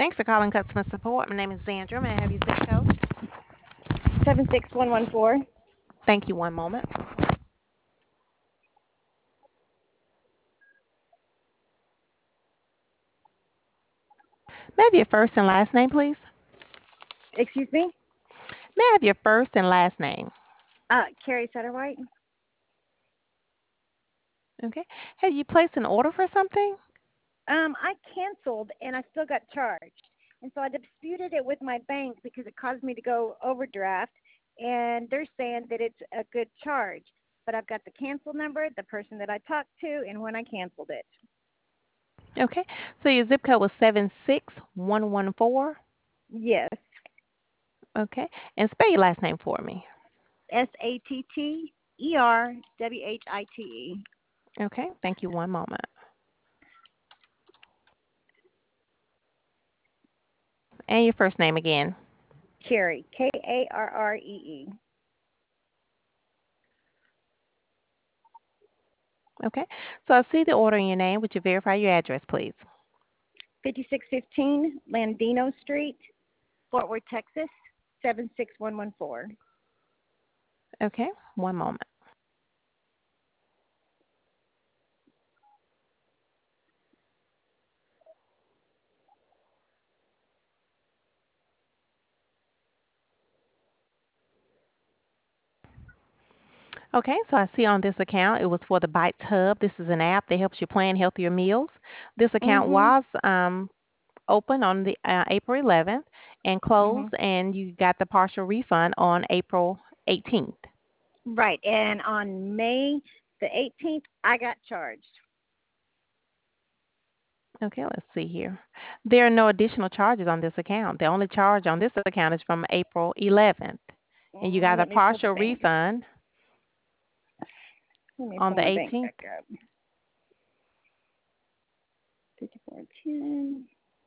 Thanks for calling customer support. My name is Sandra. May I have your zip code? 76114. Thank you. One moment. May I have your first and last name, please? Excuse me? May I have your first and last name? Carrie Satterwhite. Okay. Have you placed an order for something? I canceled and I still got charged. And so I disputed it with my bank because it caused me to go overdraft. And they're saying that it's a good charge. But I've got the cancel number, the person that I talked to, and when I canceled it. Okay. So your zip code was 76114. Yes. Okay. And spell your last name for me. SATTERWHITE. Okay. Thank you. One moment. And your first name again. Carrie. Karree. Okay. So I see the order in your name. Would you verify your address, please? 5615 Landino Street, Fort Worth, Texas, 76114. Okay. One moment. Okay, so I see on this account it was for the Bites Hub. This is an app that helps you plan healthier meals. This account Mhm. was open on the April 11th and closed, Mhm. and you got the partial refund on April 18th. Right. And on May the 18th, I got charged. Okay, let's see here. There are no additional charges on this account. The only charge on this account is from April 11th, and you got a Let me pull the partial bank. refund Let me on pull the my bank 18th. back up. 5410.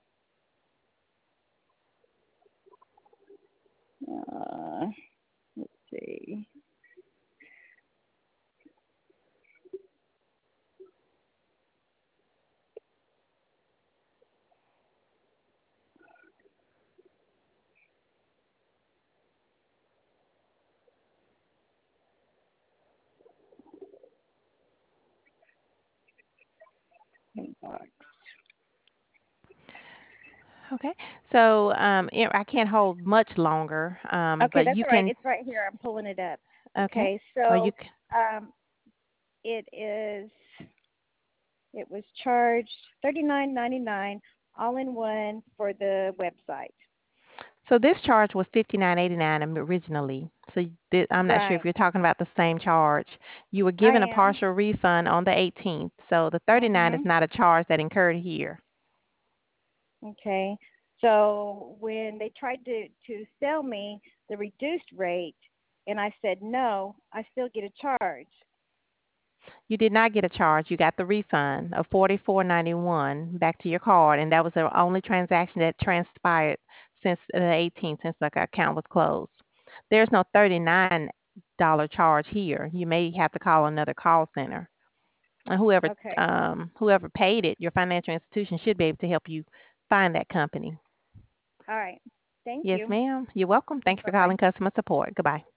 Let's see. Inbox. Okay, so I can't hold much longer, Okay, but that's you all right. can. It's right here. I'm pulling it up. Okay, Okay, or you so can. um, it is. It was charged $39.99 all in one for the website. So this charge was $59.89 originally. So I'm not sure if Right. you're talking about the same charge. You were I given a am. partial refund on the 18th. So the 39 is Mhm. not a charge that incurred here. Okay. So when they tried to sell me the reduced rate, and I said no, I still get a charge. You did not get a charge. You got the refund of $44.91 back to your card, and that was the only transaction that transpired since the 18th, since the account was closed. There's no $39 charge here. You may have to call another call center. And Okay. whoever paid it, your financial institution should be able to help you find that company. All right. Thank Yes, you. ma'am. You're welcome. Thank you Bye for bye. calling customer support. Goodbye.